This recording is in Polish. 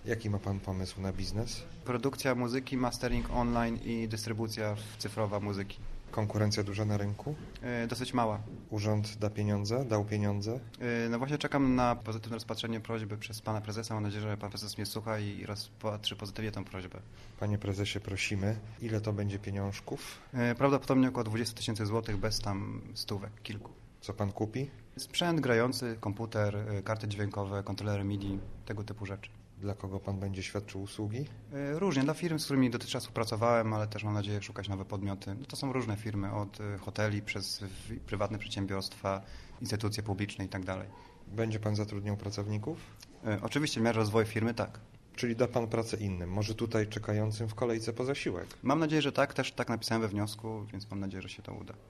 Jaki ma pan pomysł na biznes? Produkcja muzyki, mastering online i dystrybucja cyfrowa muzyki. Konkurencja duża na rynku? Dosyć mała. Urząd da pieniądze? Dał pieniądze? No właśnie czekam na pozytywne rozpatrzenie prośby przez pana prezesa. Mam nadzieję, że pan prezes mnie słucha i rozpatrzy pozytywnie tę prośbę. Panie prezesie, prosimy. Ile to będzie pieniążków? Prawdopodobnie około 20 000 złotych, bez tam stówek, kilku. Co pan kupi? Sprzęt grający, komputer, karty dźwiękowe, kontrolery MIDI, tego typu rzeczy. Dla kogo pan będzie świadczył usługi? Różnie. Dla firm, z którymi dotychczas współpracowałem, ale też mam nadzieję szukać nowe podmioty. To są różne firmy, od hoteli przez prywatne przedsiębiorstwa, instytucje publiczne i tak dalej. Będzie pan zatrudniał pracowników? Oczywiście w miarę rozwoju firmy tak. Czyli da pan pracę innym, może tutaj czekającym w kolejce po zasiłek? Mam nadzieję, że tak. Też tak napisałem we wniosku, więc mam nadzieję, że się to uda.